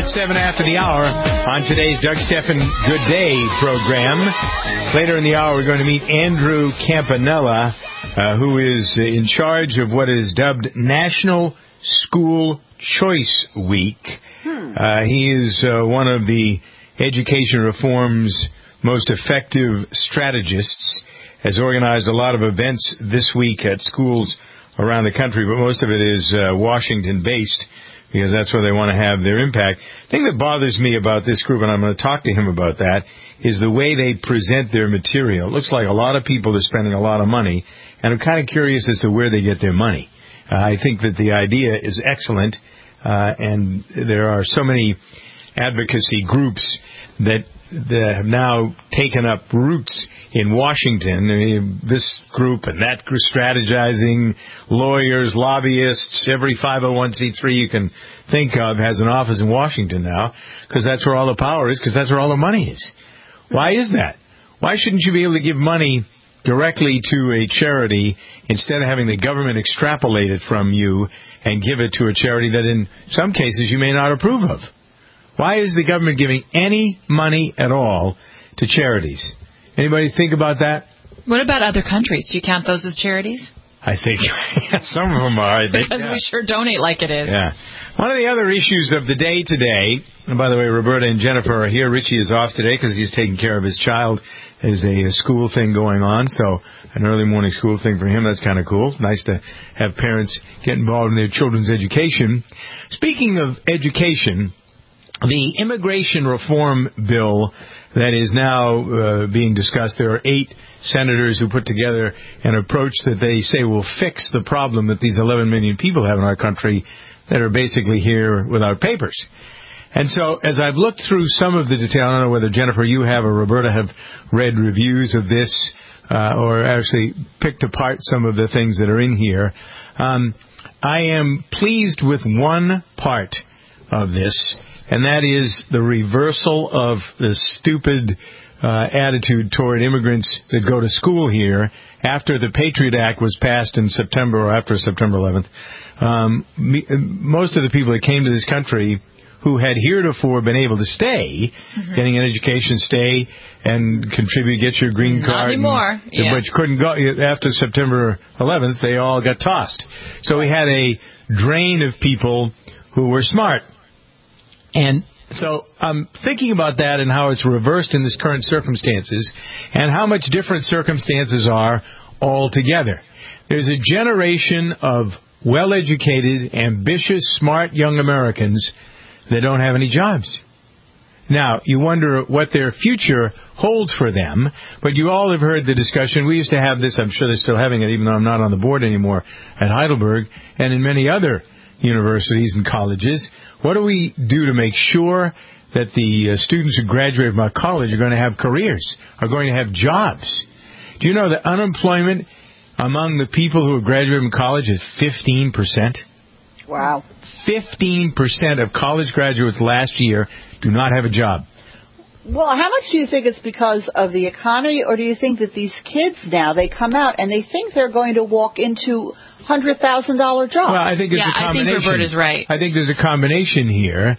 It's 7 after the hour on today's Doug Stephan Good Day program. Later in the hour, we're going to meet Andrew Campanella, who is in charge of what is dubbed National School Choice Week. He is one of the education reform's most effective strategists, has organized a lot of events this week at schools around the country, but most of it is Washington-based, because that's where they want to have their impact. The thing that bothers me about this group, and I'm going to talk to him about that, is the way they present their material. It looks like a lot of people are spending a lot of money, and I'm kind of curious as to where they get their money. I think that the idea is excellent, and there are so many advocacy groups that have now taken up roots in Washington. I mean, this group and that group, strategizing, lawyers, lobbyists, every 501c3 you can think of has an office in Washington now, because that's where all the power is, because that's where all the money is. Why is that? Why shouldn't you be able to give money directly to a charity instead of having the government extrapolate it from you and give it to a charity that in some cases you may not approve of? Why is the government giving any money at all to charities? Anybody think about that? What about other countries? Do you count those as charities? I think some of them are. Because we sure donate like it is. Yeah. One of the other issues of the day today, and by the way, Roberta and Jennifer are here. Richie is off today because he's taking care of his child. There's a school thing going on, so an early morning school thing for him. That's kind of cool. Nice to have parents get involved in their children's education. Speaking of education, the immigration reform bill that is now being discussed, there are 8 senators who put together an approach that they say will fix the problem that these 11 million people have in our country that are basically here without papers. And so, as I've looked through some of the detail, I don't know whether Jennifer, you have, or Roberta have read reviews of this, or actually picked apart some of the things that are in here. I am pleased with one part of this, and that is the reversal of the stupid attitude toward immigrants that go to school here after the Patriot Act was passed in September, or after September 11th. Most of the people that came to this country who had heretofore been able to stay, getting an education, stay, and contribute, get your green card. Not anymore. But you couldn't go after September 11th. They all got tossed. So we had a drain of people who were smart. And so I'm thinking about that and how it's reversed in this current circumstances and how much different circumstances are altogether. There's a generation of well-educated, ambitious, smart young Americans that don't have any jobs. Now, you wonder what their future holds for them, but you all have heard the discussion. We used to have this, I'm sure they're still having it, even though I'm not on the board anymore, at Heidelberg and in many other universities and colleges. What do we do to make sure that the students who graduate from our college are going to have careers, are going to have jobs? Do you know that unemployment among the people who have graduated from college is 15%? Wow. 15% of college graduates last year do not have a job. Well, how much do you think it's because of the economy, or do you think that these kids now, they come out and they think they're going to walk into $100,000 jobs? Well, I think it's a combination. I think Roberta's right. I think there's a combination here.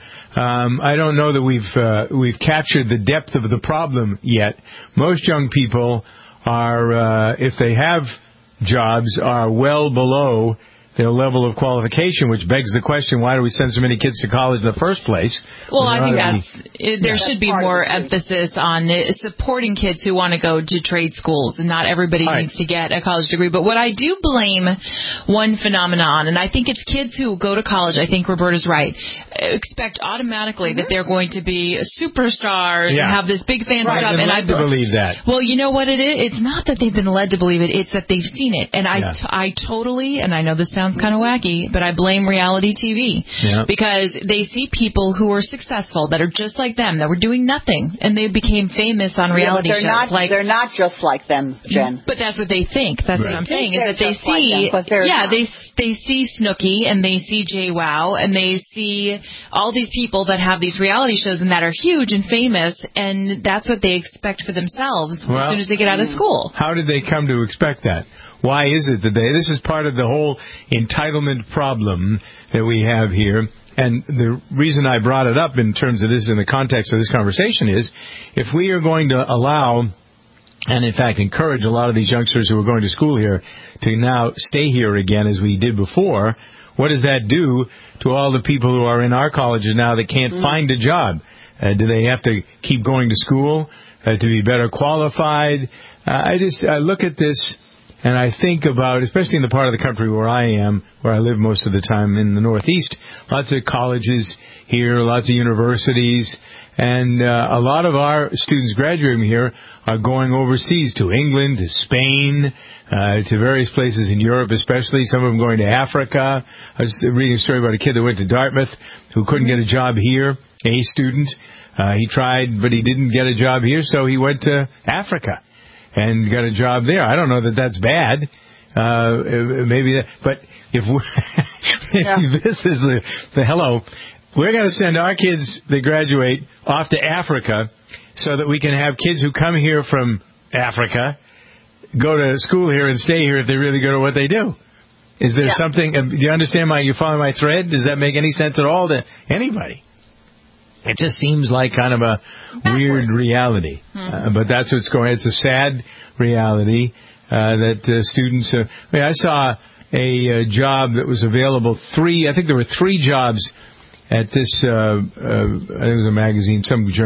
I don't know that we've captured the depth of the problem yet. Most young people are, if they have jobs, are well below their level of qualification, which begs the question, why do we send so many kids to college in the first place? Well, I think there should be more emphasis on supporting kids who want to go to trade schools, and not everybody needs to get a college degree. But what I do blame one phenomenon, and I think it's kids who go to college, I think Roberta's right, expect automatically that they're going to be superstars and have this big fancy job. And I believe that. Well, you know what it is? It's not that they've been led to believe it, it's that they've seen it. And I totally, and I know this sounds kind of wacky, but I blame reality TV because they see people who are successful that are just like them, that were doing nothing, and they became famous on reality shows. They're not just like them, Jen. But that's what they think. That's what I'm saying, is that they see, they see Snooki and they see JWoww and they see all these people that have these reality shows and that are huge and famous, and that's what they expect for themselves as soon as they get out of school. How did they come to expect that? Why is it that this is part of the whole entitlement problem that we have here. And the reason I brought it up in terms of this, in the context of this conversation, is if we are going to allow and, in fact, encourage a lot of these youngsters who are going to school here to now stay here again as we did before, what does that do to all the people who are in our colleges now that can't find a job? Do they have to keep going to school to be better qualified? I look at this and I think about, especially in the part of the country where I am, where I live most of the time in the Northeast, lots of colleges here, lots of universities, and a lot of our students graduating here are going overseas to England, to Spain, to various places in Europe especially, some of them going to Africa. I was reading a story about a kid that went to Dartmouth who couldn't get a job here, a student. He tried, but he didn't get a job here, so he went to Africa and got a job there. I don't know that that's bad. Maybe that, but if this is the hello, we're going to send our kids that graduate off to Africa so that we can have kids who come here from Africa go to school here and stay here if they're really good at what they do. Is there something? Do you understand you follow my thread? Does that make any sense at all to anybody? It just seems like kind of a weird reality. But that's what's going on. It's a sad reality that students... I saw a job that was available, I think there were 3 jobs at this, I think it was a magazine,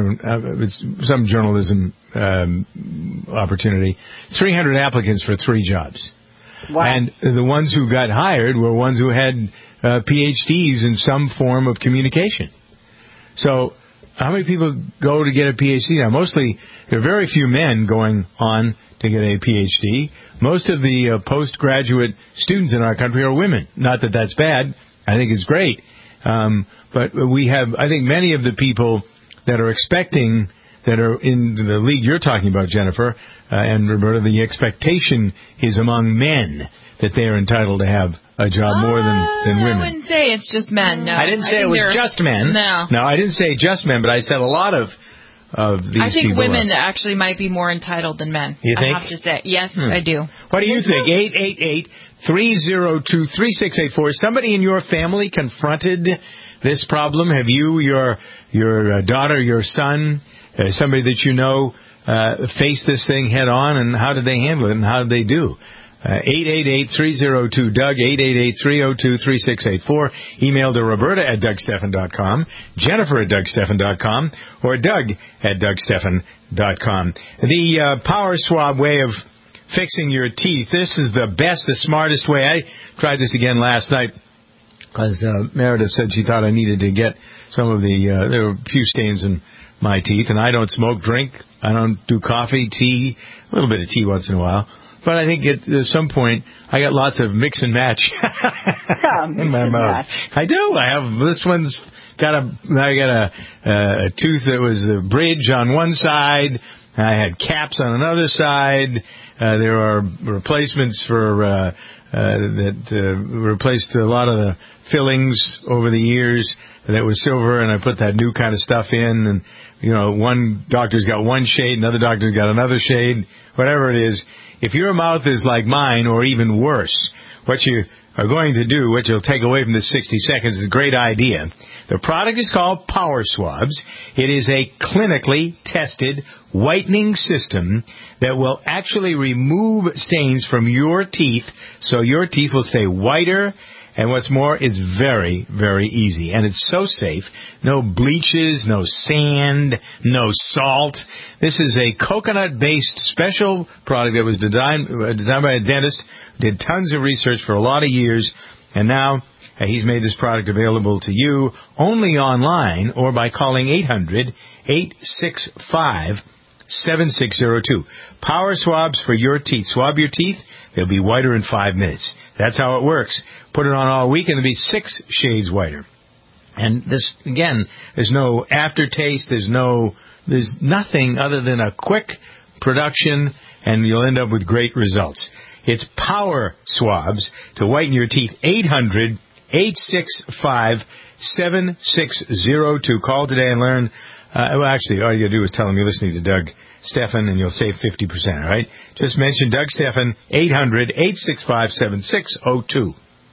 some journalism opportunity. 300 applicants for 3 jobs. Wow. And the ones who got hired were ones who had PhDs in some form of communication. So how many people go to get a PhD now? Mostly, there are very few men going on to get a PhD. Most of the postgraduate students in our country are women. Not that that's bad. I think it's great. But we have, I think, many of the people that are expecting, that are in the league you're talking about, Jennifer, and Roberta, the expectation is among men that they are entitled to have a job more than women. I wouldn't say it's just men, no. I didn't say it was just men. No, I didn't say just men, but I said a lot of these people. I think women actually might be more entitled than men. You think? I have to say. Yes, I do. What do you think? 888-302-3684. Somebody in your family confronted this problem? Have you, your daughter, your son, somebody that you know, faced this thing head on, and how did they handle it, and how did they do? 888-302-DOUG, 888-302-3684. Email to Roberta at DougStephan.com, Jennifer at DougStephan.com, or Doug at DougStephan.com. The Power Swab way of fixing your teeth. This is the best, the smartest way. I tried this again last night because Meredith said she thought I needed to get some of there were a few stains in my teeth, and I don't smoke, drink. I don't do coffee, tea, a little bit of tea once in a while. But I think at some point I got lots of mix and match in my mouth. I do. I have this one's got a tooth that was a bridge on one side. I had caps on another side. There are replacements for that replaced a lot of the fillings over the years that was silver, and I put that new kind of stuff in. And one doctor's got one shade, another doctor's got another shade. Whatever it is. If your mouth is like mine or even worse, what you are going to do, what you'll take away from this 60 seconds is a great idea. The product is called Power Swabs. It is a clinically tested whitening system that will actually remove stains from your teeth so your teeth will stay whiter. And what's more, it's very, very easy. And it's so safe. No bleaches, no sand, no salt. This is a coconut-based special product that was designed by a dentist, did tons of research for a lot of years, and now he's made this product available to you only online or by calling 800-865-7602. Power Swabs for your teeth. Swab your teeth, they'll be whiter in 5 minutes. That's how it works. Put it on all week and it'll be 6 shades whiter. And this, again, there's no aftertaste, there's nothing other than a quick production, and you'll end up with great results. It's Power Swabs to whiten your teeth. 800-865-7602. Call today and learn. Well, actually, all you got to do is tell them you're listening to Doug Stephan, and you'll save 50%, all right? Just mention Doug Stephan, 800-865-7602.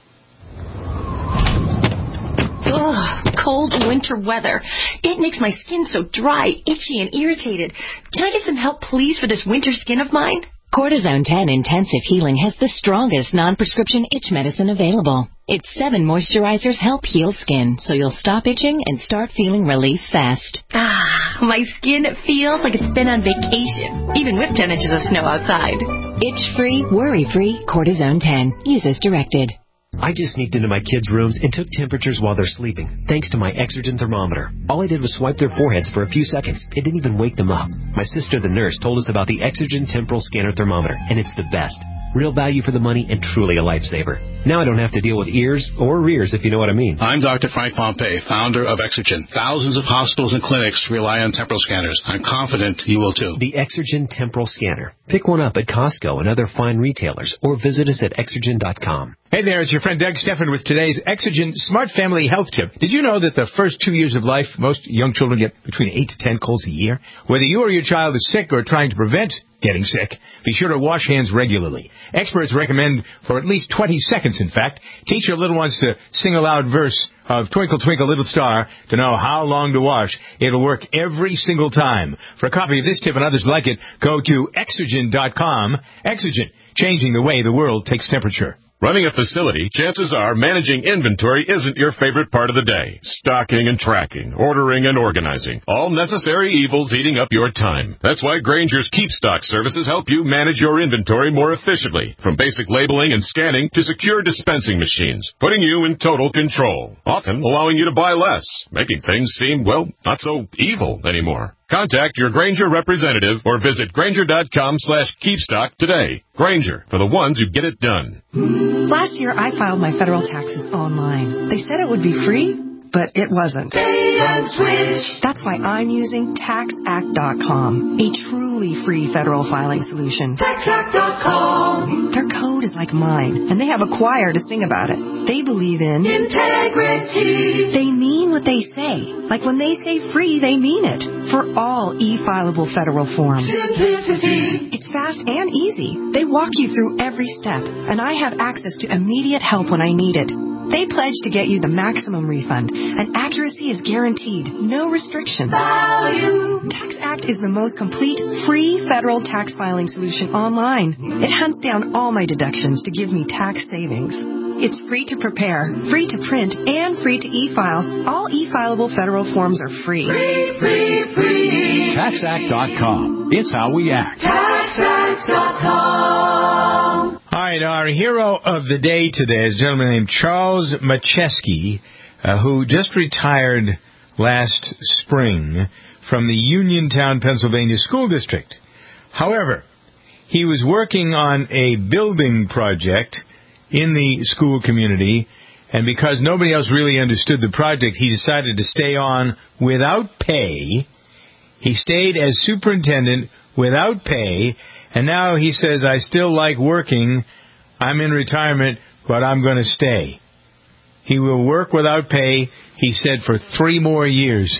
Ugh, cold winter weather. It makes my skin so dry, itchy, and irritated. Can I get some help, please, for this winter skin of mine? Cortisone 10 Intensive Healing has the strongest non-prescription itch medicine available. Its 7 moisturizers help heal skin, so you'll stop itching and start feeling relief fast. Ah, my skin feels like it's been on vacation, even with 10 inches of snow outside. Itch-free, worry-free Cortisone 10. Use as directed. I just sneaked into my kids' rooms and took temperatures while they're sleeping, thanks to my Exergen thermometer. All I did was swipe their foreheads for a few seconds. It didn't even wake them up. My sister, the nurse, told us about the Exergen Temporal Scanner Thermometer, and it's the best. Real value for the money and truly a lifesaver. Now I don't have to deal with ears or rears, if you know what I mean. I'm Dr. Frank Pompey, founder of Exergen. Thousands of hospitals and clinics rely on temporal scanners. I'm confident you will too. The Exergen Temporal Scanner. Pick one up at Costco and other fine retailers, or visit us at Exergen.com. Hey there, it's your friend Doug Stephan with today's Exergen Smart Family Health Tip. Did you know that the first 2 years of life, most young children get between 8 to 10 colds a year? Whether you or your child is sick or trying to prevent getting sick, be sure to wash hands regularly. Experts recommend for at least 20 seconds, in fact. Teach your little ones to sing a loud verse of Twinkle, Twinkle, Little Star to know how long to wash. It'll work every single time. For a copy of this tip and others like it, go to Exergen.com. Exergen, changing the way the world takes temperature. Running a facility, chances are managing inventory isn't your favorite part of the day. Stocking and tracking, ordering and organizing, all necessary evils eating up your time. That's why Grainger's Keep Stock services help you manage your inventory more efficiently. From basic labeling and scanning to secure dispensing machines, putting you in total control. Often allowing you to buy less, making things seem, well, not so evil anymore. Contact your Grainger representative or visit Grainger.com/keepstock today. Grainger, for the ones who get it done. Last year, I filed my federal taxes online. They said it would be free, but it wasn't. That's why I'm using TaxAct.com, a truly free federal filing solution. TaxAct.com. Their code is like mine, and they have a choir to sing about it. They believe in integrity. They mean what they say. Like when they say free, they mean it. For all e-filable federal forms. Simplicity. It's fast and easy. They walk you through every step, and I have access to immediate help when I need it. They pledge to get you the maximum refund, and accuracy is guaranteed. No restrictions. Value. TaxAct is the most complete, free federal tax filing solution online. It hunts down all my deductions to give me tax savings. It's free to prepare, free to print, and free to e-file. All e-filable federal forms are free. Free. TaxAct.com. It's how we act. All TaxAct.com. right, our hero of the day today is a gentleman named Charles Macheski, who just retired last spring from the Uniontown, Pennsylvania School District. However, he was working on a building project in the school community, and because nobody else really understood the project, he decided to stay on without pay. He stayed as superintendent without pay, and now he says, I still like working. I'm in retirement, but I'm going to stay. He will work without pay, he said, for 3 more years.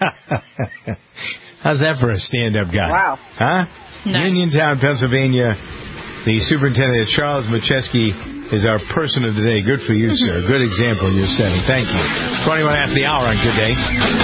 How's that for a stand-up guy? Wow. Huh? Nice. Uniontown, Pennsylvania, the superintendent, Charles Macheski, is our person of the day. Good for you, sir. Good example you're setting. Thank you. 21 after the hour on Good Day.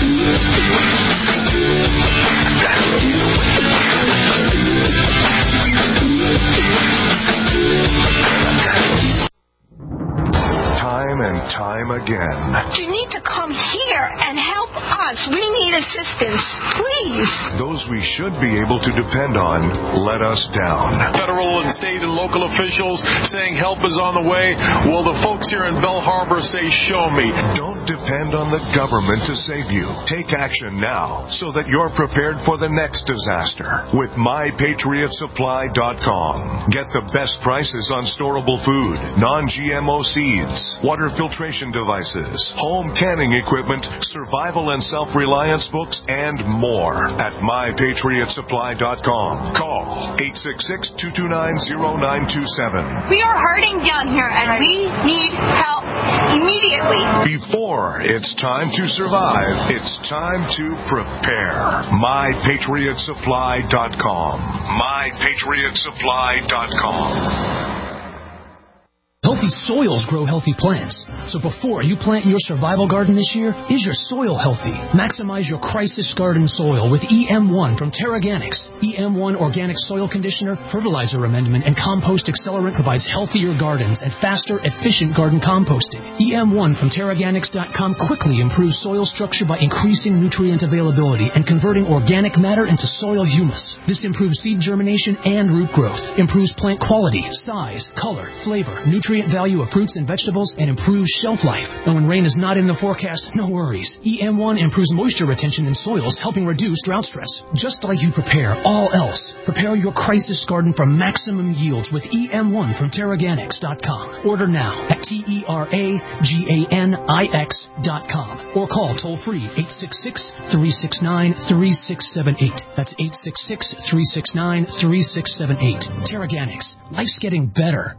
Time and time again. You need to come here and help us. We need assistance, please. Those we should be able to depend on let us down. Federal and state and local officials saying help is on the way. Well, the folks here in Belle Harbor say, show me. Don't depend on the government to save you. Take action now so that you're prepared for the next disaster with MyPatriotSupply.com. Get the best prices on storable food, non-GMO seeds, water filtration devices, home canning equipment, survival and self-reliance books, and more at MyPatriotSupply.com. Call 866-229-0927. We are hurting down here, and we need help immediately. Before it's time to survive, it's time to prepare. MyPatriotSupply.com. MyPatriotSupply.com. Healthy soils grow healthy plants. So before you plant your survival garden this year, is your soil healthy? Maximize your crisis garden soil with EM1 from Terraganics. EM1 Organic Soil Conditioner, Fertilizer Amendment, and Compost Accelerant provides healthier gardens and faster, efficient garden composting. EM1 from Terraganics.com quickly improves soil structure by increasing nutrient availability and converting organic matter into soil humus. This improves seed germination and root growth, improves plant quality, size, color, flavor, nutrient value of fruits and vegetables, and improves shelf life. And when rain is not in the forecast, no worries. EM1 improves moisture retention in soils, helping reduce drought stress. Just like you prepare all else, prepare your crisis garden for maximum yields with EM1 from Terraganics.com. Order now at TERAGANIX.com or call toll-free 866-369-3678. That's 866-369-3678. Terraganics. Life's getting better.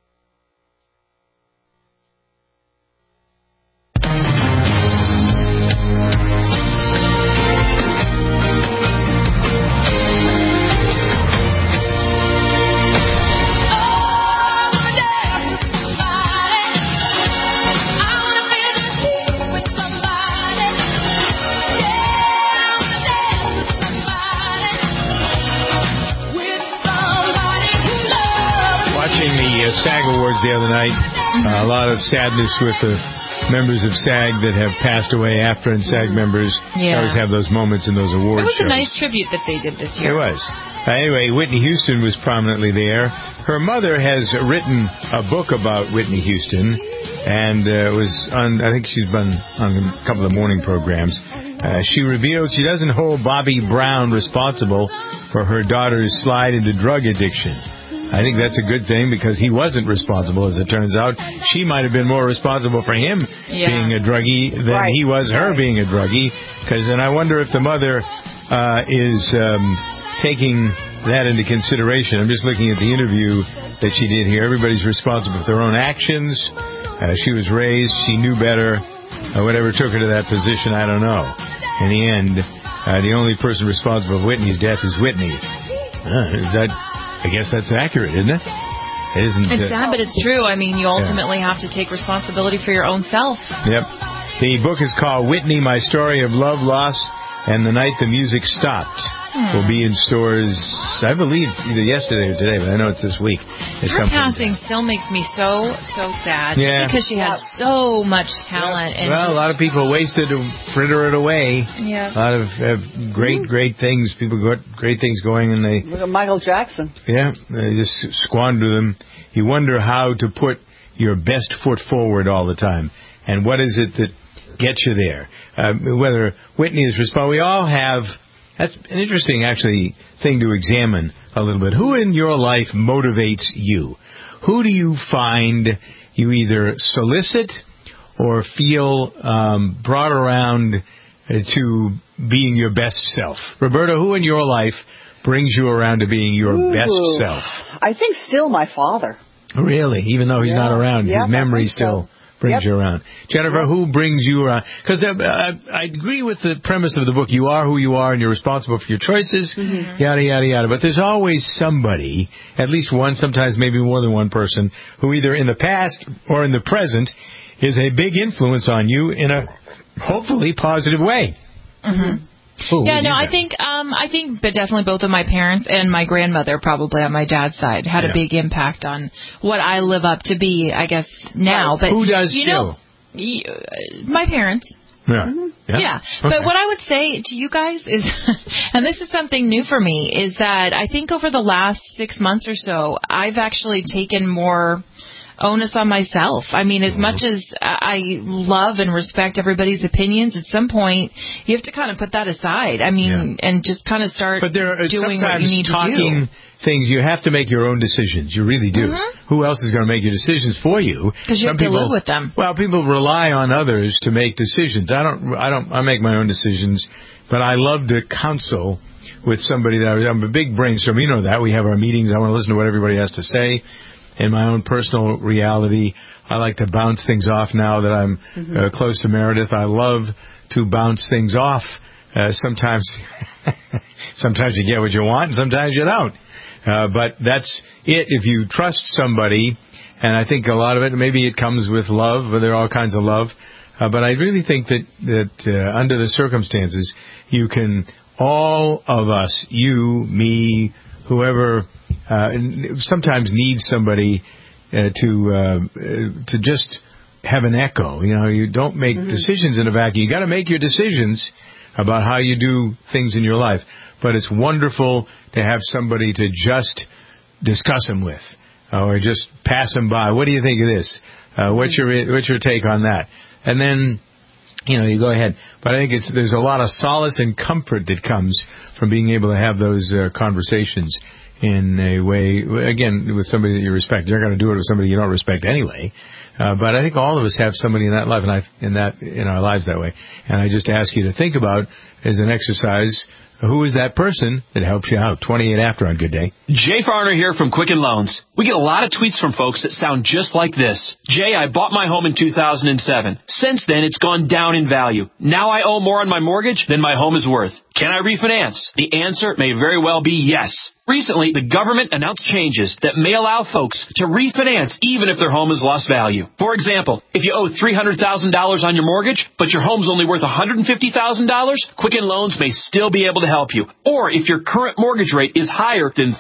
SAG Awards the other night. A lot of sadness with the members of SAG that have passed away after, and SAG members always have those moments in those awards. It was a nice tribute that they did this year. It was. Anyway, Whitney Houston was prominently there. Her mother has written a book about Whitney Houston, and it was on, I think she's been on a couple of morning programs. She revealed she doesn't hold Bobby Brown responsible for her daughter's slide into drug addiction. I think that's a good thing because he wasn't responsible, as it turns out. She might have been more responsible for him being a druggie than he was her being a druggie. And I wonder if the mother is taking that into consideration. I'm just looking at the interview that she did here. Everybody's responsible for their own actions. She was raised. She knew better. Whatever took her to that position, I don't know. In the end, the only person responsible for Whitney's death is Whitney. Is that... I guess that's accurate, isn't it? It's sad, but it's true. I mean, you ultimately have to take responsibility for your own self. Yep. The book is called Whitney, My Story of Love, Loss, and the Night the Music Stopped. Will be in stores, I believe, either yesterday or today, but I know it's this week. Her passing still makes me so sad. Just because she has so much talent. And a lot of people wasted to fritter it away. Yeah. A lot of great things. People got great things going, and they... Look at Michael Jackson. Yeah, they just squander them. You wonder how to put your best foot forward all the time. And what is it that gets you there? Whether Whitney is responsible. We all have... That's an interesting, actually, thing to examine a little bit. Who in your life motivates you? Who do you find you either solicit or feel brought around to being your best self? Roberta, who in your life brings you around to being your best self? I think still my father. Really? Even though he's not around, his memory still... brings you around. Jennifer, who brings you around? Because I agree with the premise of the book. You are who you are, and you're responsible for your choices, yada, yada, yada. But there's always somebody, at least one, sometimes maybe more than one person, who either in the past or in the present is a big influence on you in a hopefully positive way. I think but definitely both of my parents and my grandmother, probably on my dad's side, had a big impact on what I live up to be, I guess, now. But who does still? My parents. Yeah. But what I would say to you guys is, and this is something new for me, is that I think over the last 6 months or so, I've actually taken more onus on myself. I mean, as much as I love and respect everybody's opinions, at some point you have to kind of put that aside. I mean, and just kind of start doing what you need to do. Things you have to make your own decisions. You really do. Who else is going to make your decisions for you? Because you have to live with them. Well, people rely on others to make decisions. I make my own decisions, but I love to counsel with somebody that I'm a big brainstormer. You know that we have our meetings. I want to listen to what everybody has to say. in my own personal reality. I like to bounce things off now that I'm close to Meredith. I love to bounce things off. Sometimes you get what you want, and sometimes you don't. But that's it. If you trust somebody, and I think a lot of it, maybe it comes with love, but there are all kinds of love. But I really think that under the circumstances, you can, all of us, you, me, whoever, sometimes need somebody to just have an echo. You know, you don't make decisions in a vacuum. You got to make your decisions about how you do things in your life. But it's wonderful to have somebody to just discuss them with, or just pass them by. What do you think of this? What's your take on that? And then, you go ahead. But I think there's a lot of solace and comfort that comes from being able to have those conversations in a way, again, with somebody that you respect. You're not going to do it with somebody you don't respect anyway. But I think all of us have somebody in that life, and in our lives that way. And I just ask you to think about, as an exercise, who is that person that helps you out? 28 after on Good Day. Jay Farner here from Quicken Loans. We get a lot of tweets from folks that sound just like this. Jay, I bought my home in 2007. Since then, it's gone down in value. Now I owe more on my mortgage than my home is worth. Can I refinance? The answer may very well be yes. Recently, the government announced changes that may allow folks to refinance even if their home has lost value. For example, if you owe $300,000 on your mortgage, but your home's only worth $150,000, Quicken Loans may still be able to help you. Or if your current mortgage rate is higher than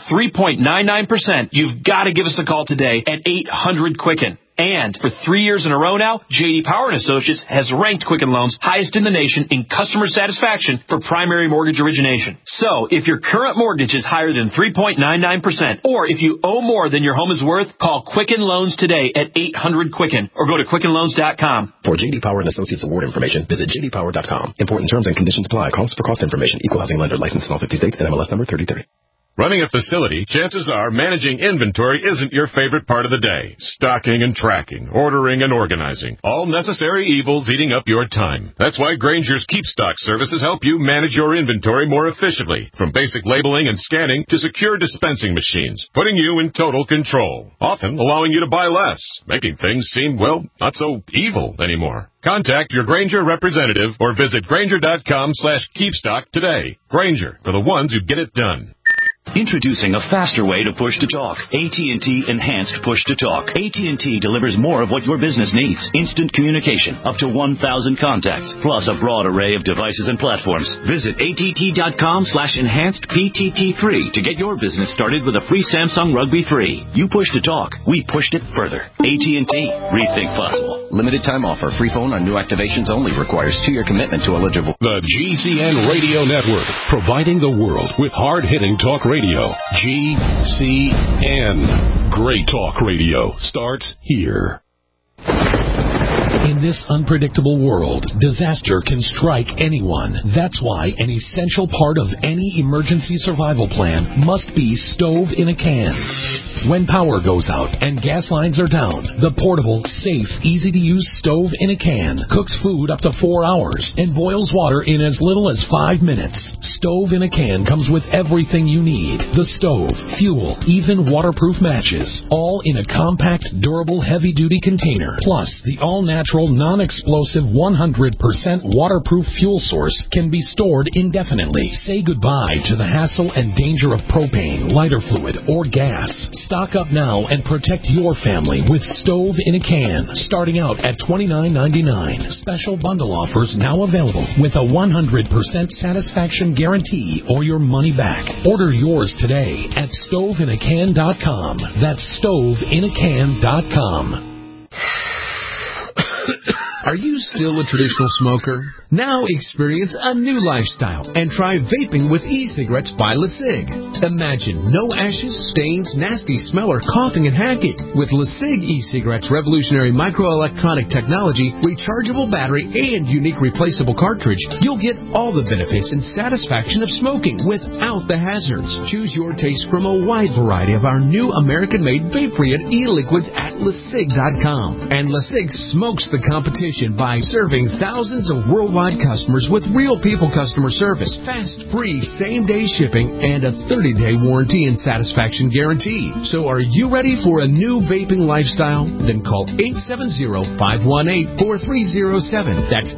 3.99%, you've got to give us a call today at 800-QUICKEN. And for 3 years in a row now, J.D. Power & Associates has ranked Quicken Loans highest in the nation in customer satisfaction for primary mortgage origination. So, if your current mortgage is higher than 3.99%, or if you owe more than your home is worth, call Quicken Loans today at 800-QUICKEN or go to QuickenLoans.com. For J.D. Power & Associates award information, visit JDPower.com. Important terms and conditions apply. Calls for cost information. Equal housing lender. Licensed in all 50 states. NMLS number 3030. Running a facility, chances are managing inventory isn't your favorite part of the day. Stocking and tracking, ordering and organizing, all necessary evils eating up your time. That's why Grainger's KeepStock services help you manage your inventory more efficiently. From basic labeling and scanning to secure dispensing machines, putting you in total control. Often allowing you to buy less, making things seem, well, not so evil anymore. Contact your Grainger representative or visit Grainger.com/KeepStock today. Grainger, for the ones who get it done. Introducing a faster way to push-to-talk. AT&T Enhanced Push-to-Talk. AT&T delivers more of what your business needs. Instant communication, up to 1,000 contacts, plus a broad array of devices and platforms. Visit att.com/enhancedPTT3 to get your business started with a free Samsung Rugby 3. You push to talk, we pushed it further. AT&T. Rethink possible. Limited time offer. Free phone on new activations only. Requires 2-year commitment to eligible. The GCN Radio Network, providing the world with hard-hitting talk radio. GCN. Great talk radio starts here. In this unpredictable world, disaster can strike anyone. That's why an essential part of any emergency survival plan must be stove in a can. When power goes out and gas lines are down, the portable, safe, easy-to-use stove in a can cooks food up to 4 hours and boils water in as little as 5 minutes. Stove in a can comes with everything you need. The stove, fuel, even waterproof matches, all in a compact, durable, heavy-duty container. Plus, the all-natural, non-explosive, 100% waterproof fuel source can be stored indefinitely. Say goodbye to the hassle and danger of propane, lighter fluid, or gas. Stock up now and protect your family with stove in a can, starting out at $29.99. Special bundle offers now available with a 100% satisfaction guarantee or your money back. Order yours today at stoveinacan.com. That's stoveinacan.com. Are you still a traditional smoker? Now experience a new lifestyle and try vaping with e-cigarettes by LeSig. Imagine no ashes, stains, nasty smell, or coughing and hacking. With LeSig e-cigarettes' revolutionary microelectronic technology, rechargeable battery, and unique replaceable cartridge, you'll get all the benefits and satisfaction of smoking without the hazards. Choose your taste from a wide variety of our new American-made vape-free e-liquids at LeSig.com. And LeSig smokes the competition. reputation by serving thousands of worldwide customers with real people customer service, fast, free, same-day shipping, and a 30-day warranty and satisfaction guarantee. So are you ready for a new vaping lifestyle? Then call 870-518-4307. That's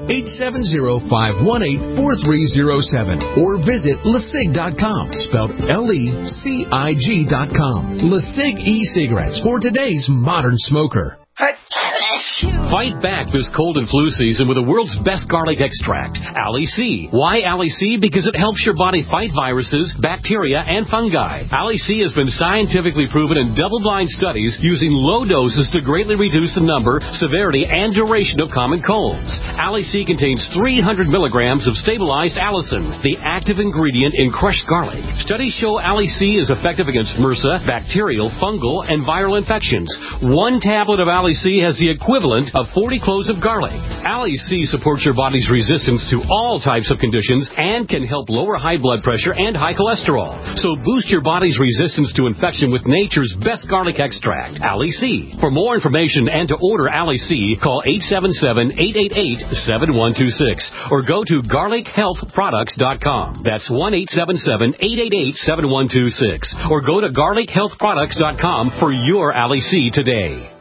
870-518-4307. Or visit LeSig.com, spelled LECIG.com. LeSig e-cigarettes for today's modern smoker. Fight back this cold and flu season with the world's best garlic extract, Ali C. Why Ali C? Because it helps your body fight viruses, bacteria, and fungi. Ali C has been scientifically proven in double-blind studies using low doses to greatly reduce the number, severity, and duration of common colds. Ali C contains 300 milligrams of stabilized allicin, the active ingredient in crushed garlic. Studies show Ali C is effective against MRSA, bacterial, fungal, and viral infections. One tablet of Ali C has the equivalent of 40 cloves of garlic. Ali C supports your body's resistance to all types of conditions and can help lower high blood pressure and high cholesterol. So boost your body's resistance to infection with nature's best garlic extract, Ali C. For more information and to order Ali C, call 877-888-7126 or go to garlichealthproducts.com. That's 1-877-888-7126 or go to garlichealthproducts.com for your Ali C today.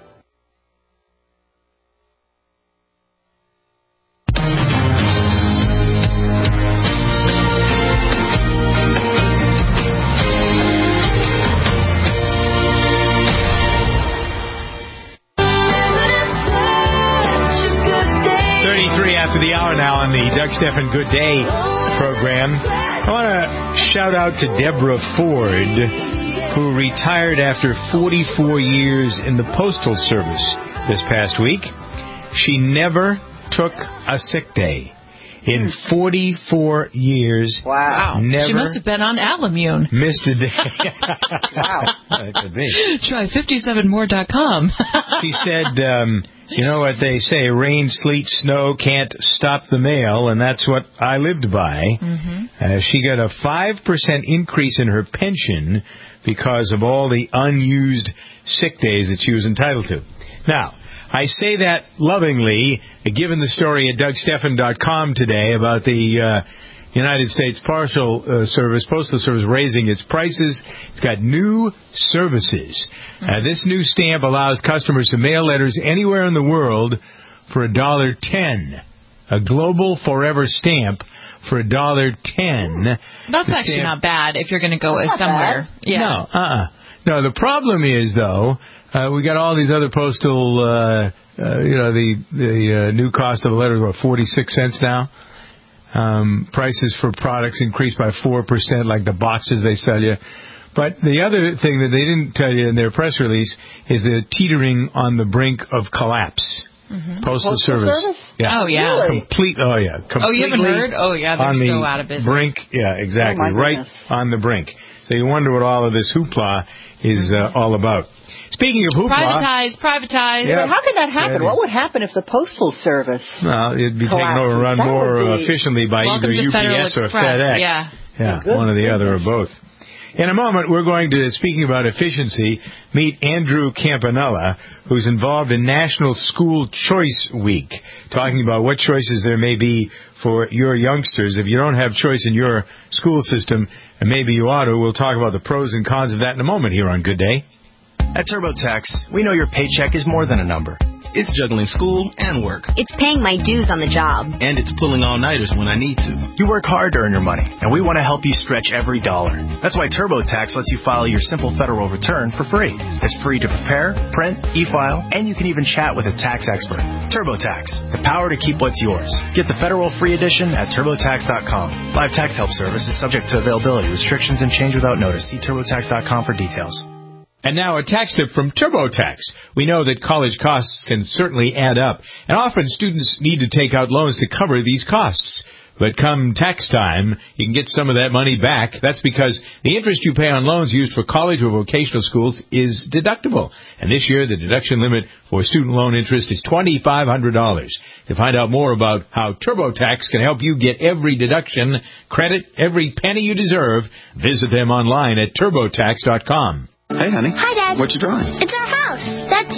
After the hour now on the Doug Stephan Good Day program. I want to shout out to Deborah Ford, who retired after 44 years in the Postal Service this past week. She never took a sick day. In 44 years. Wow. Never she must have been on Alamune. Missed a day. Wow. That could be. Try 57more.com. She said, you know what they say, rain, sleet, snow can't stop the mail, and that's what I lived by. Mm-hmm. She got a 5% increase in her pension because of all the unused sick days that she was entitled to. Now, I say that lovingly, given the story at DougStephan.com today about the United States Postal Service raising its prices. It's got new services. This new stamp allows customers to mail letters anywhere in the world for $1.10. A global forever stamp for $1.10. That's actually not bad if you're going to go somewhere. Yeah. No, the problem is, though, we got all these other postal, the new cost of a letter is, what, 46 cents now? Prices for products increased by 4%, like the boxes they sell you. But the other thing that they didn't tell you in their press release is they're teetering on the brink of collapse. Mm-hmm. Postal Service. Yeah. Oh, yeah. Really? Completely. Oh, you haven't heard? Oh, yeah, they're so out of business. Brink. Yeah, exactly. Right on the brink. So you wonder what all of this hoopla is all about. Speaking of hoopla... Privatize. Yeah. How could that happen? What would happen if the Postal Service it'd be taken over and run more efficiently by either UPS or FedEx. Yeah, one or the other or both. In a moment, we're going to, speaking about efficiency, meet Andrew Campanella, who's involved in National School Choice Week, talking about what choices there may be for your youngsters. If you don't have choice in your school system, and maybe you ought to, we'll talk about the pros and cons of that in a moment here on Good Day. At TurboTax, we know your paycheck is more than a number. It's juggling school and work. It's paying my dues on the job. And it's pulling all-nighters when I need to. You work hard to earn your money, and we want to help you stretch every dollar. That's why TurboTax lets you file your simple federal return for free. It's free to prepare, print, e-file, and you can even chat with a tax expert. TurboTax, the power to keep what's yours. Get the federal free edition at TurboTax.com. Live tax help service is subject to availability, restrictions, and change without notice. See TurboTax.com for details. And now a tax tip from TurboTax. We know that college costs can certainly add up, and often students need to take out loans to cover these costs. But come tax time, you can get some of that money back. That's because the interest you pay on loans used for college or vocational schools is deductible. And this year, the deduction limit for student loan interest is $2,500. To find out more about how TurboTax can help you get every deduction, credit, every penny you deserve, visit them online at TurboTax.com. Hey, honey. Hi, Dad. What you drawing? It's our house. That's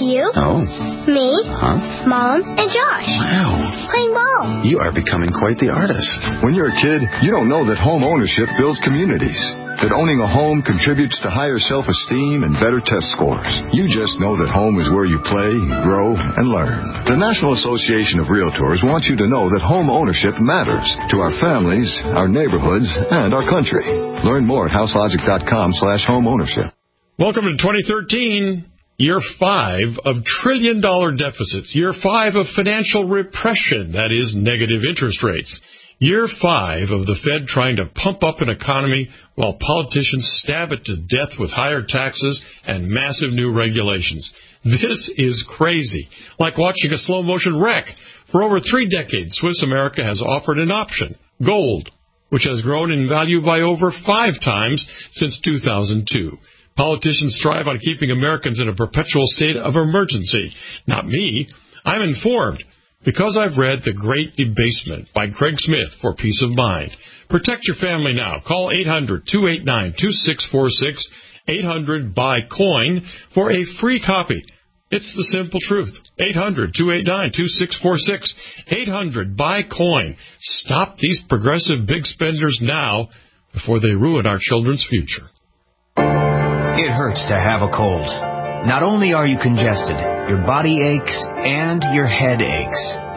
you. Oh. Me. Huh? Mom and Josh. Wow. Playing ball. You are becoming quite the artist. When you're a kid, you don't know that home ownership builds communities. That owning a home contributes to higher self-esteem and better test scores. You just know that home is where you play, grow, and learn. The National Association of Realtors wants you to know that home ownership matters to our families, our neighborhoods, and our country. Learn more at houselogic.com/homeownership. Welcome to 2013, year 5 of trillion-dollar deficits, year 5 of financial repression, that is, negative interest rates. Year 5 of the Fed trying to pump up an economy while politicians stab it to death with higher taxes and massive new regulations. This is crazy. Like watching a slow-motion wreck. For over 3 decades, Swiss America has offered an option, gold, which has grown in value by over 5 times since 2002. Politicians thrive on keeping Americans in a perpetual state of emergency. Not me. I'm informed. Because I've read The Great Debasement by Craig Smith for peace of mind. Protect your family now. Call 800-289-2646, 800-BUY-COIN for a free copy. It's the simple truth. 800-289-2646, 800-BUY-COIN. Stop these progressive big spenders now before they ruin our children's future. It hurts to have a cold. Not only are you congested, your body aches and your head aches.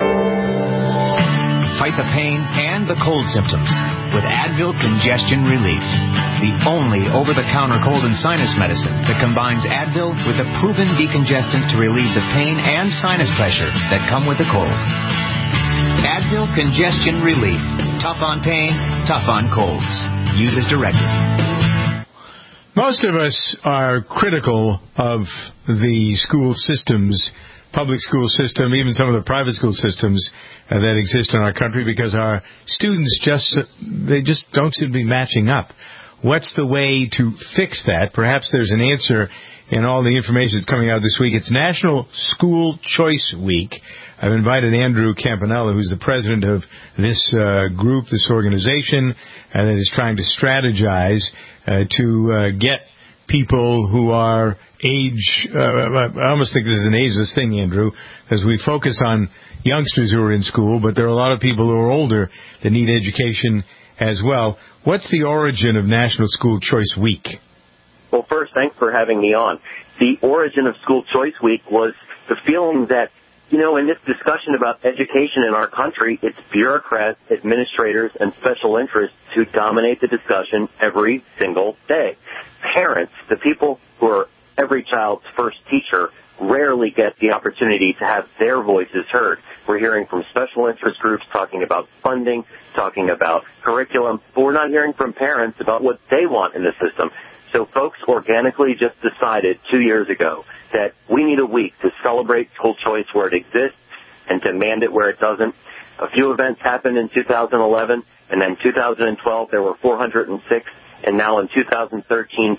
Fight the pain and the cold symptoms with Advil Congestion Relief, the only over-the-counter cold and sinus medicine that combines Advil with a proven decongestant to relieve the pain and sinus pressure that come with the cold. Advil Congestion Relief. Tough on pain, tough on colds. Use as directed. Most of us are critical of the school systems, public school system, even some of the private school systems that exist in our country because our students just don't seem to be matching up. What's the way to fix that? Perhaps there's an answer in all the information that's coming out this week. It's National School Choice Week. I've invited Andrew Campanella, who's the president of this group, this organization, that is trying to strategize to get people who are age, I almost think this is an ageless thing, Andrew, because we focus on youngsters who are in school, but there are a lot of people who are older that need education as well. What's the origin of National School Choice Week? Well, first, thanks for having me on. The origin of School Choice Week was the feeling that, in this discussion about education in our country, it's bureaucrats, administrators, and special interests who dominate the discussion every single day. Parents, the people who are every child's first teacher, rarely get the opportunity to have their voices heard. We're hearing from special interest groups talking about funding, talking about curriculum, but we're not hearing from parents about what they want in the system. So folks organically just decided 2 years ago that we need a week to celebrate school choice where it exists and demand it where it doesn't. A few events happened in 2011, and then 2012 there were 406, and now in 2013,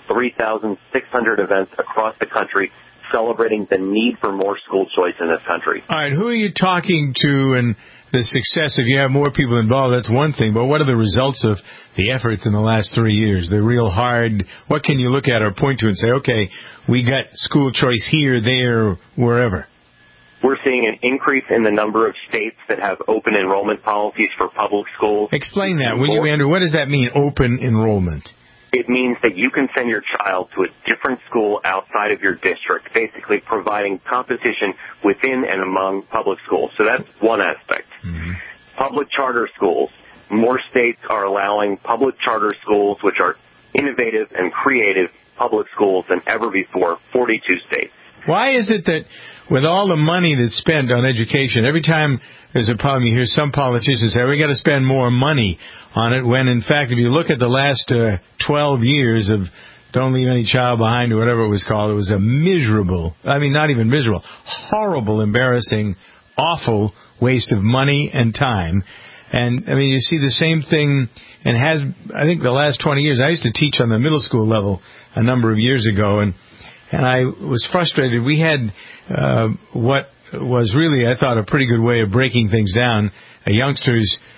3,600 events across the country celebrating the need for more school choice in this country. All right, who are you talking to and the success? If you have more people involved, that's one thing, but what are the results of the efforts in the last 3 years? The real hard, what can you look at or point to and say, okay, we got school choice here, there, wherever? We're seeing an increase in the number of states that have open enrollment policies for public schools. Explain that, will you, Andrew? What does that mean, open enrollment? It means that you can send your child to a different school outside of your district, basically providing competition within and among public schools. So that's one aspect. Mm-hmm. Public charter schools. More states are allowing public charter schools, which are innovative and creative public schools than ever before, 42 states. Why is it that with all the money that's spent on education, every time there's a problem, you hear some politicians say, we got to spend more money on it, when, in fact, if you look at the last 12 years of Don't Leave Any Child Behind, or whatever it was called, it was a miserable, I mean, not even miserable, horrible, embarrassing, awful waste of money and time. And, I mean, you see the same thing, and has, I think, the last 20 years. I used to teach on the middle school level a number of years ago, and I was frustrated. We had what was really, I thought, a pretty good way of breaking things down. Youngsters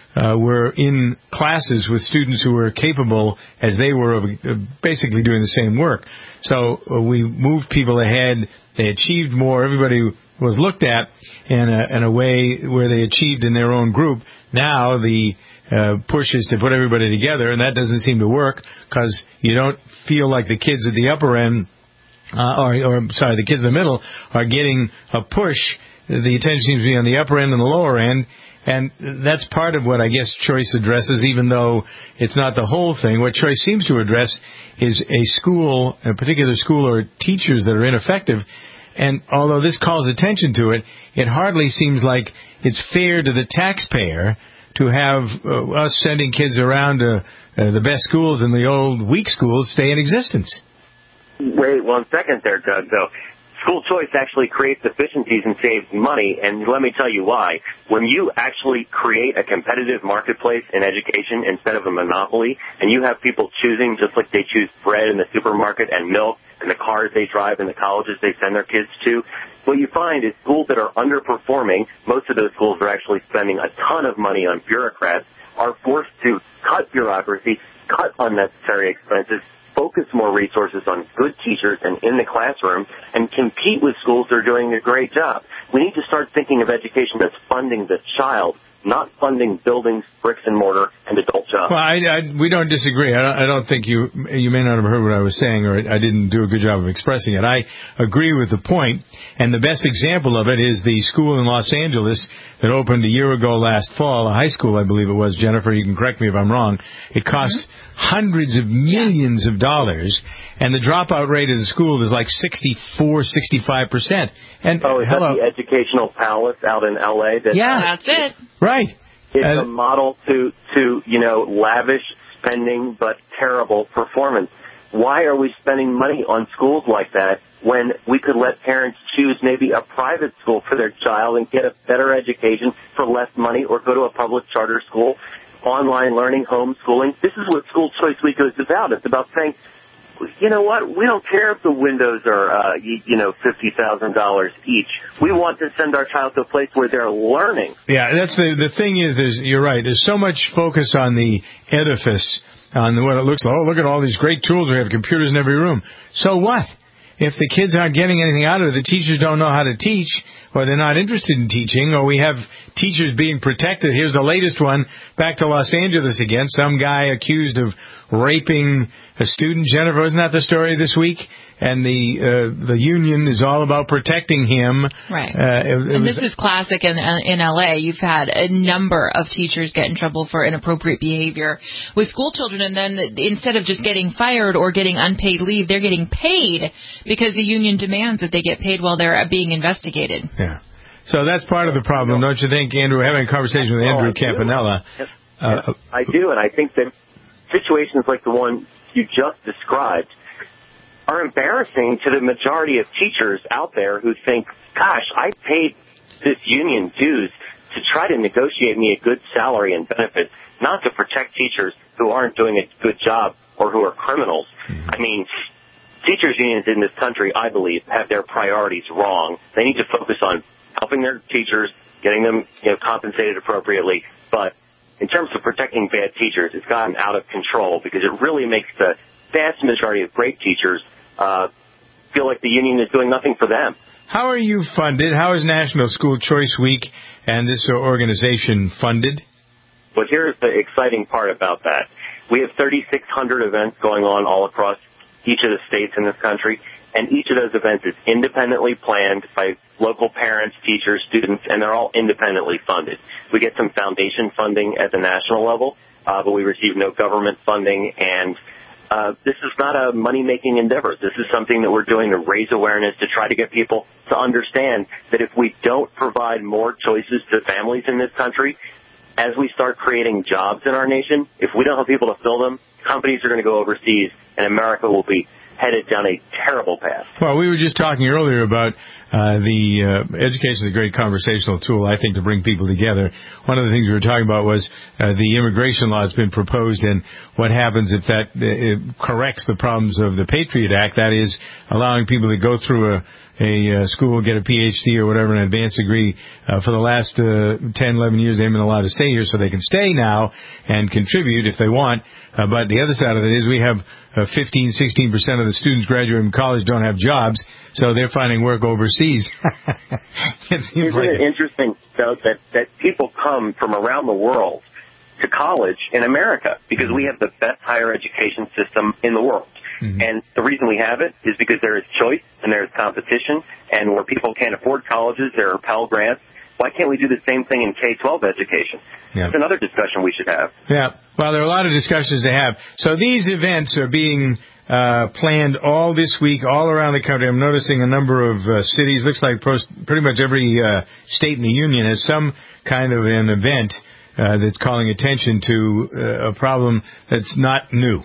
were in classes with students who were capable as they were of basically doing the same work. So we moved people ahead. They achieved more. Everybody was looked at in a way where they achieved in their own group. Now the push is to put everybody together, and that doesn't seem to work because you don't feel like the kids at the upper end, the kids in the middle are getting a push. The attention seems to be on the upper end and the lower end. And that's part of what I guess Choice addresses, even though it's not the whole thing. What Choice seems to address is a particular school or teachers that are ineffective. And although this calls attention to it, it hardly seems like it's fair to the taxpayer to have us sending kids around to the best schools and the old weak schools stay in existence. Wait 1 second there, Doug, though. School choice actually creates efficiencies and saves money, and let me tell you why. When you actually create a competitive marketplace in education instead of a monopoly, and you have people choosing just like they choose bread in the supermarket and milk and the cars they drive and the colleges they send their kids to, what you find is schools that are underperforming, most of those schools are actually spending a ton of money on bureaucrats, are forced to cut bureaucracy, cut unnecessary expenses, focus more resources on good teachers and in the classroom, and compete with schools that are doing a great job. We need to start thinking of education that's funding the child, not funding buildings, bricks and mortar, and adult jobs. Well, we don't disagree. I don't think you may not have heard what I was saying, or I didn't do a good job of expressing it. I agree with the point, and the best example of it is the school in Los Angeles that opened a year ago last fall, a high school, I believe it was. Jennifer, you can correct me if I'm wrong. It cost hundreds of millions of dollars, and the dropout rate of the school is like 65%. And is that the Educational Palace out in L.A.? That's it. Right. It's a model to lavish spending but terrible performance. Why are we spending money on schools like that when we could let parents choose maybe a private school for their child and get a better education for less money, or go to a public charter school, online learning, homeschooling? This is what School Choice Week is about. It's about saying, you know what, we don't care if the windows are, $50,000 each. We want to send our child to a place where they're learning. Yeah, that's the thing is, you're right. There's so much focus on the edifice, on what it looks like. Oh, look at all these great tools. We have computers in every room. So what? If the kids aren't getting anything out of it, the teachers don't know how to teach, or they're not interested in teaching, or we have teachers being protected. Here's the latest one, back to Los Angeles again. Some guy accused of raping a student. Jennifer, wasn't that the story this week? And the union is all about protecting him. Right. And this is classic in L.A. You've had a number of teachers get in trouble for inappropriate behavior with school children, and then instead of just getting fired or getting unpaid leave, they're getting paid because the union demands that they get paid while they're being investigated. Yeah. So that's part of the problem, don't you think, Andrew? We're having a conversation with Andrew Campanella. Yes, I do, and I think that situations like the one you just described are embarrassing to the majority of teachers out there who think, gosh, I paid this union dues to try to negotiate me a good salary and benefits, not to protect teachers who aren't doing a good job or who are criminals. Mm-hmm. I mean, teachers' unions in this country, I believe, have their priorities wrong. They need to focus on helping their teachers, getting them compensated appropriately. But in terms of protecting bad teachers, it's gotten out of control because it really makes the vast majority of great teachers feel like the union is doing nothing for them. How are you funded? How is National School Choice Week and this organization funded? Well, here's the exciting part about that. We have 3,600 events going on all across each of the states in this country, and each of those events is independently planned by local parents, teachers, students, and they're all independently funded. We get some foundation funding at the national level, but we receive no government funding, and this is not a money-making endeavor. This is something that we're doing to raise awareness, to try to get people to understand that if we don't provide more choices to families in this country, as we start creating jobs in our nation, if we don't have people to fill them, companies are going to go overseas, and America will be headed down a terrible path. Well, we were just talking earlier about education is a great conversational tool, I think, to bring people together. One of the things we were talking about was the immigration law that's been proposed, and what happens if that corrects the problems of the Patriot Act, that is, allowing people to go through a school, get a PhD or whatever, an advanced degree. For the last 10, 11 years, they haven't been allowed to stay here, so they can stay now and contribute if they want. But the other side of it is we have 15, 16% of the students graduating from college don't have jobs, so they're finding work overseas. Isn't it interesting, though, that people come from around the world to college in America because we have the best higher education system in the world. Mm-hmm. And the reason we have it is because there is choice and there is competition, and where people can't afford colleges, there are Pell Grants. Why can't we do the same thing in K-12 education? Yeah. That's another discussion we should have. Yeah, well, there are a lot of discussions to have. So these events are being planned all this week, all around the country. I'm noticing a number of cities. Looks like pretty much every state in the union has some kind of an event that's calling attention to a problem that's not new.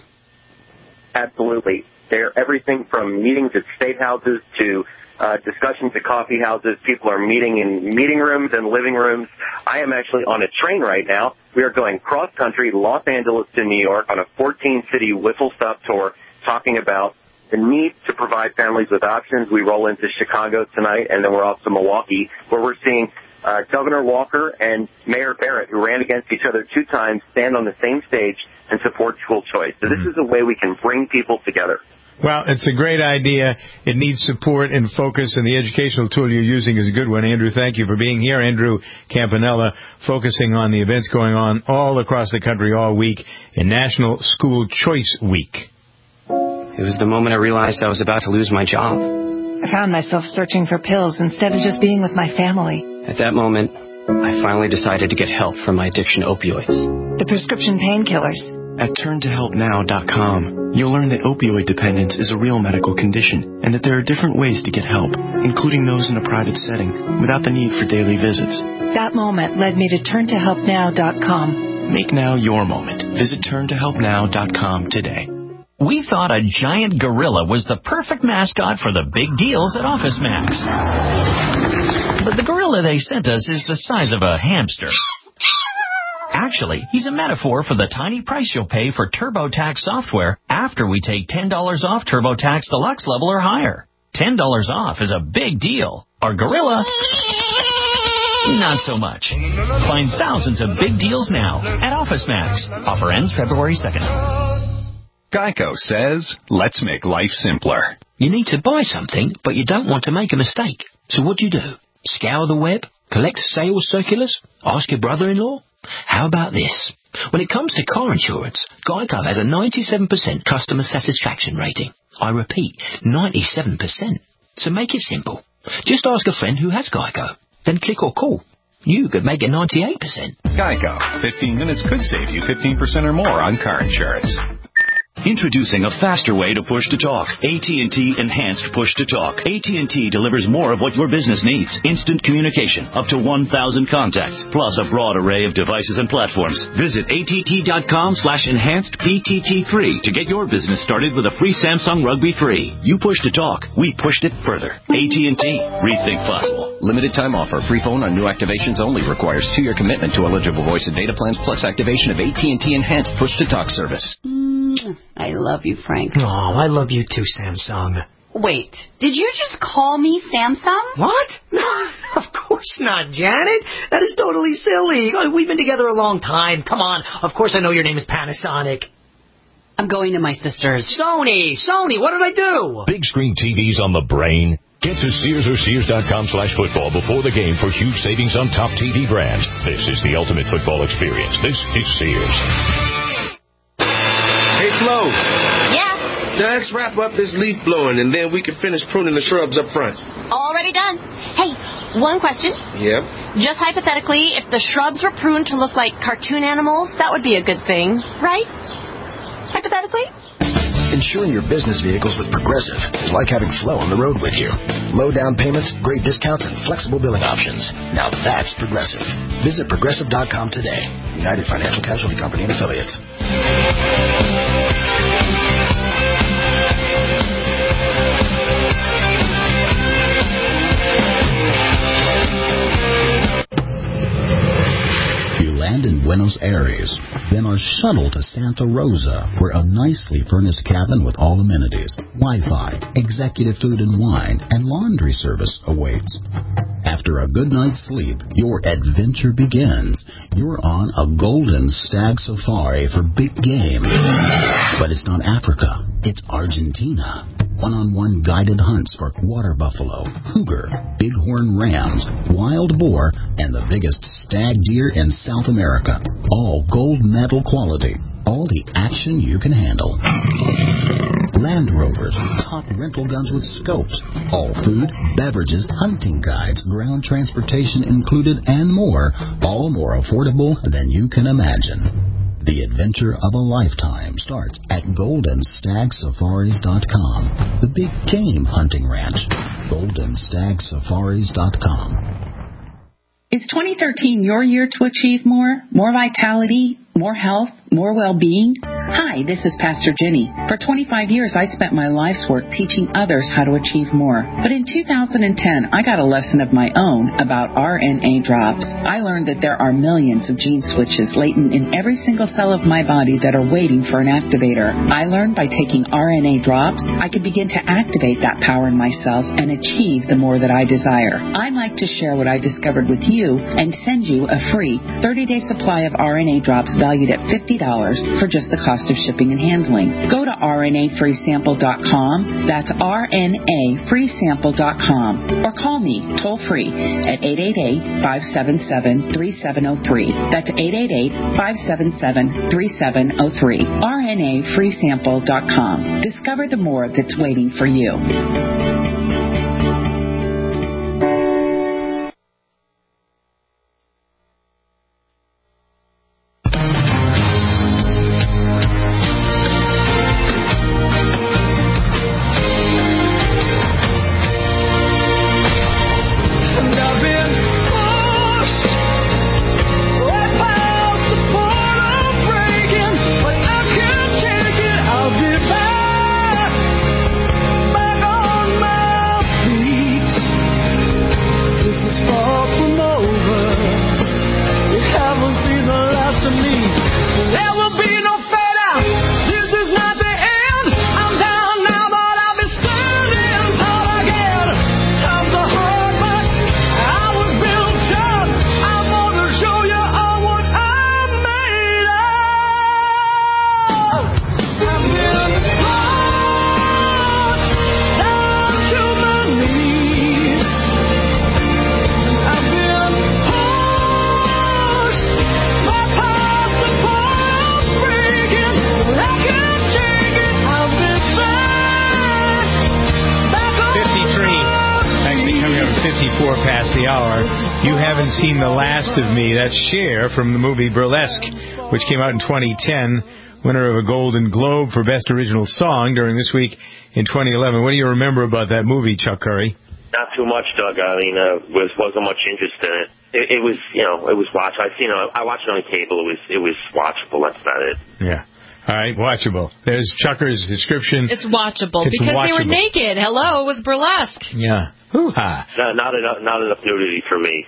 Absolutely. They're everything from meetings at state houses to discussions at coffee houses. People are meeting in meeting rooms and living rooms. I am actually on a train right now. We are going cross-country, Los Angeles to New York, on a 14-city whistle-stop tour, talking about the need to provide families with options. We roll into Chicago tonight, and then we're off to Milwaukee, where we're seeing Governor Walker and Mayor Barrett, who ran against each other 2 times, stand on the same stage and support school choice. So this is a way we can bring people together. Well, it's a great idea. It needs support and focus, and the educational tool you're using is a good one. Andrew, thank you for being here. Andrew Campanella, focusing on the events going on all across the country all week in National School Choice Week. It was the moment I realized I was about to lose my job. I found myself searching for pills instead of just being with my family. At that moment, I finally decided to get help from my addiction to opioids. The prescription painkillers. At turntohelpnow.com, you'll learn that opioid dependence is a real medical condition and that there are different ways to get help, including those in a private setting, without the need for daily visits. That moment led me to turntohelpnow.com. Make now your moment. Visit turntohelpnow.com today. We thought a giant gorilla was the perfect mascot for the big deals at Office Max. But the gorilla they sent us is the size of a hamster. Actually, he's a metaphor for the tiny price you'll pay for TurboTax software after we take $10 off TurboTax Deluxe level or higher. $10 off is a big deal. Our gorilla, not so much. Find thousands of big deals now at Office Max. Offer ends February 2nd. Geico says, let's make life simpler. You need to buy something, but you don't want to make a mistake. So what do? Scour the web? Collect sales circulars? Ask your brother-in-law? How about this? When it comes to car insurance, Geico has a 97% customer satisfaction rating. I repeat, 97%. So make it simple. Just ask a friend who has Geico. Then click or call. You could make it 98%. Geico. 15 minutes could save you 15% or more on car insurance. Introducing a faster way to push-to-talk. AT&T Enhanced Push-to-Talk. AT&T delivers more of what your business needs. Instant communication, up to 1,000 contacts, plus a broad array of devices and platforms. Visit att.com/enhancedPTT3 to get your business started with a free Samsung Rugby 3. You push-to-talk, we pushed it further. AT&T. Rethink possible. Limited time offer. Free phone on new activations only. Requires 2-year commitment to eligible voice and data plans plus activation of AT&T Enhanced Push-to-Talk service. I love you, Frank. Oh, I love you too, Samsung. Wait, did you just call me Samsung? What? No, of course not, Janet. That is totally silly. We've been together a long time. Come on. Of course I know your name is Panasonic. I'm going to my sister's. Sony, what did I do? Big screen TVs on the brain? Get to Sears or Sears.com/football before the game for huge savings on top TV brands. This is the ultimate football experience. This is Sears. Hey, Flo. Yeah? Let's wrap up this leaf blowing, and then we can finish pruning the shrubs up front. Already done. Hey, one question. Yep. Just hypothetically, if the shrubs were pruned to look like cartoon animals, that would be a good thing, right? Hypothetically? Insuring your business vehicles with Progressive is like having Flo on the road with you. Low down payments, great discounts, and flexible billing options. Now that's Progressive. Visit Progressive.com today. United Financial Casualty Company and Affiliates. and in Buenos Aires. Then are shuttled to Santa Rosa, where a nicely furnished cabin with all amenities, Wi-Fi, executive food and wine, and laundry service awaits. After a good night's sleep, your adventure begins. You're on a golden stag safari for big game. But it's not Africa, it's Argentina. One-on-one guided hunts for water buffalo, cougar, bighorn rams, wild boar, and the biggest stag deer in South America. All gold medal quality. All the action you can handle. Land Rovers, top rental guns with scopes, all food, beverages, hunting guides, ground transportation included, and more, all more affordable than you can imagine. The adventure of a lifetime starts at GoldenStagSafaris.com, the big game hunting ranch. GoldenStagSafaris.com. Is 2013 your year to achieve more? More vitality? More health? More well-being? Hi, this is Pastor Jenny. For 25 years, I spent my life's work teaching others how to achieve more. But in 2010, I got a lesson of my own about RNA drops. I learned that there are millions of gene switches latent in every single cell of my body that are waiting for an activator. I learned by taking RNA drops, I could begin to activate that power in my cells and achieve the more that I desire. I'd like to share what I discovered with you and send you a free 30-day supply of RNA drops valued at $50 for just the cost of shipping and handling. Go to RNAfreesample.com. That's RNAfreesample.com. Or call me toll-free at 888-577-3703. That's 888-577-3703. RNAfreesample.com. Discover the more that's waiting for you. Seen the Last of Me. That's Cher from the movie Burlesque, which came out in 2010, winner of a Golden Globe for Best Original Song during this week in 2011. What do you remember about that movie, Chuck Curry? Not too much, Doug. I mean, wasn't much interest in it. It was, it was watchable. I watched it on cable. It was watchable. That's about it. Yeah. All right, watchable. There's Chucker's description. It's watchable because they were naked. Hello, it was burlesque. Yeah. Hoo-ha. Not enough nudity for me.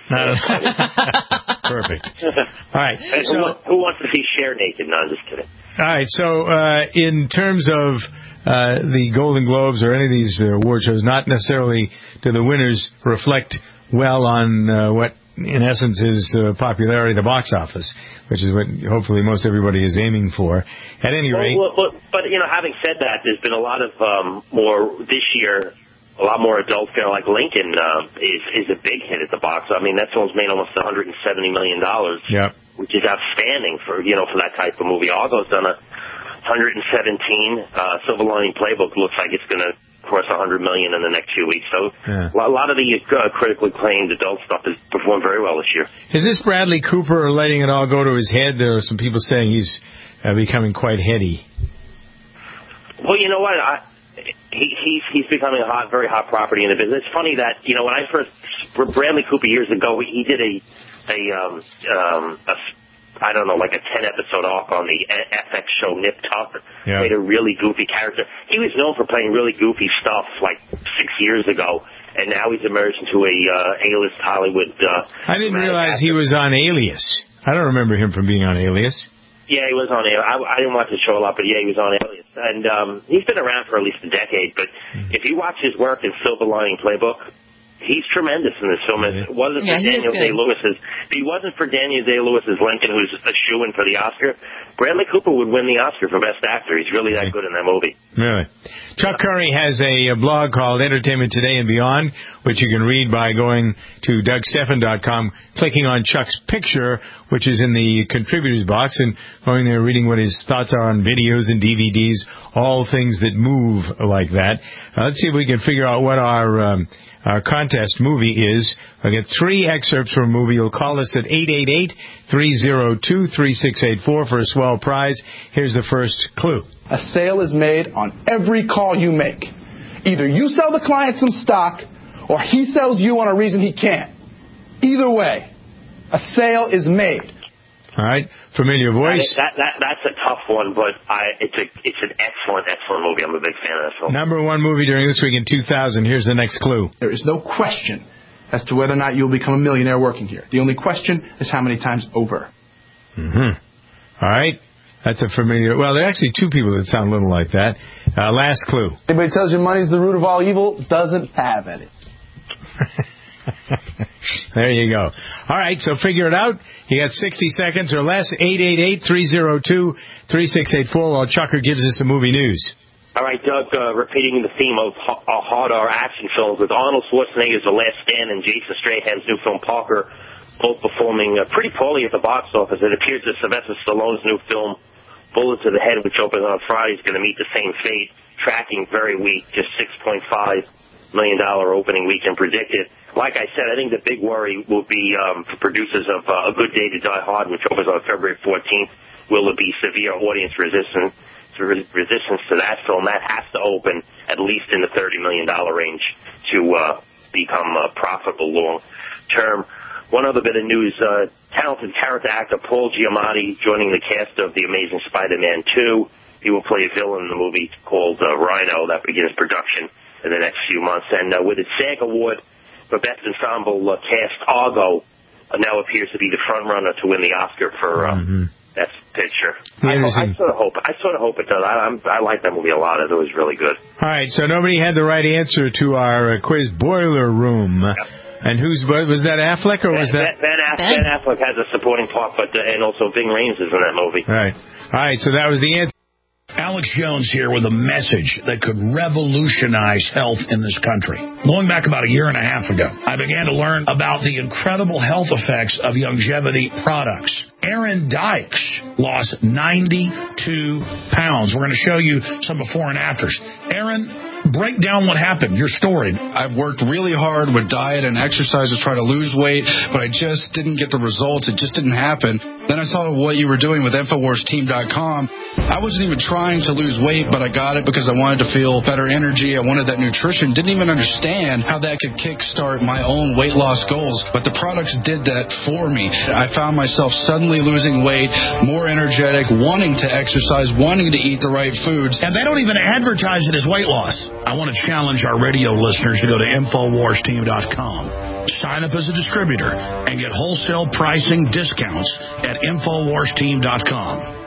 Perfect. All right. Who wants to see Cher naked? No, I'm just kidding. All right. So in terms of the Golden Globes or any of these award shows, not necessarily do the winners reflect well on what, in essence, is popularity at the box office, which is what hopefully most everybody is aiming for. At any rate. But having said that, there's been a lot of more this year. A lot more adult film, like Lincoln, is a big hit at the box. I mean, that film's made almost $170 million, which is outstanding for that type of movie. Argo's done 117. Silver Lining Playbook looks like it's going to cross $100 million in the next few weeks. So a lot of the critically acclaimed adult stuff has performed very well this year. Is this Bradley Cooper letting it all go to his head? There are some people saying he's becoming quite heady. Well, you know what? He's becoming a very hot property in the business. It's funny that, when I first, Bradley Cooper years ago, he did a 10-episode arc on the FX show Nip Tuck. Yeah. Played a really goofy character. He was known for playing really goofy stuff like 6 years ago, and now he's emerged into a A-list Hollywood. I didn't realize he was on Alias. I don't remember him from being on Alias. Yeah, he was on Alias. I didn't watch the show a lot, but yeah, he was on Alias. And he's been around for at least a decade. But if you watch his work in Silver Lining Playbook, he's tremendous in this film. If it wasn't for Daniel Day-Lewis's, if he wasn't for Daniel Day-Lewis's Lincoln, who's a shoo-in for the Oscar, Bradley Cooper would win the Oscar for Best Actor. He's really that good in that movie. Really? Chuck Curry has a blog called Entertainment Today and Beyond, which you can read by going to DougStephan.com, clicking on Chuck's picture, which is in the contributors box, and going there reading what his thoughts are on videos and DVDs, all things that move like that. Let's see if we can figure out what our contest movie is. I'll get 3 excerpts from a movie. You'll call us at 888-302-3684 for a swell prize. Here's the first clue. A sale is made on every call you make. Either you sell the client some stock, or he sells you on a reason he can't. Either way, a sale is made. All right, familiar voice. That's a tough one, but it's an excellent movie. I'm a big fan of that film. Number 1 movie during this week in 2000. Here's the next clue. There is no question as to whether or not you'll become a millionaire working here. The only question is how many times over. Mm-hmm. All right, that's a familiar. Well, there are actually 2 people that sound a little like that. Last clue. Anybody tells you money's the root of all evil doesn't have any. There you go. All right, so figure it out. You got 60 seconds or less. 888-302-3684 while Chucker gives us some movie news. All right, Doug, repeating the theme of hard R action films with Arnold Schwarzenegger's The Last Stand and Jason Strahan's new film Parker, both performing pretty poorly at the box office. It appears that Sylvester Stallone's new film Bullet to the Head, which opens on Friday, is going to meet the same fate, tracking very weak, just $6.5 million opening weekend predicted. Like I said, I think the big worry will be for producers of A Good Day to Die Hard, which opens on February 14th. Will there be severe audience resistance to that film? That has to open at least in the $30 million range to become profitable long term. One other bit of news, talented character actor Paul Giamatti joining the cast of The Amazing Spider-Man 2. He will play a villain in the movie called Rhino that begins production in the next few months. And with its SAG award for Best Ensemble cast, Argo now appears to be the front runner to win the Oscar for Best Picture. I sort of hope it does. I like that movie a lot. I thought it was really good. All right, so nobody had the right answer to our quiz Boiler Room. Yep. And was that Affleck or was that Ben Affleck has a supporting part, but and also Ving Rhames is in that movie. Right. All right, so that was the answer. Alex Jones here with a message that could revolutionize health in this country. Going back about a year and a half ago, I began to learn about the incredible health effects of longevity products. Aaron Dykes lost 92 pounds. We're going to show you some before and afters. Aaron, break down what happened, your story. I've worked really hard with diet and exercise to try to lose weight, but I just didn't get the results. It just didn't happen. Then I saw what you were doing with InfoWarsTeam.com. I wasn't even trying to lose weight, but I got it because I wanted to feel better energy. I wanted that nutrition. Didn't even understand how that could kickstart my own weight loss goals, but the products did that for me. I found myself suddenly losing weight, more energetic, wanting to exercise, wanting to eat the right foods. And they don't even advertise it as weight loss. I want to challenge our radio listeners to go to InfoWarsTeam.com. Sign up as a distributor and get wholesale pricing discounts at InfoWarsTeam.com.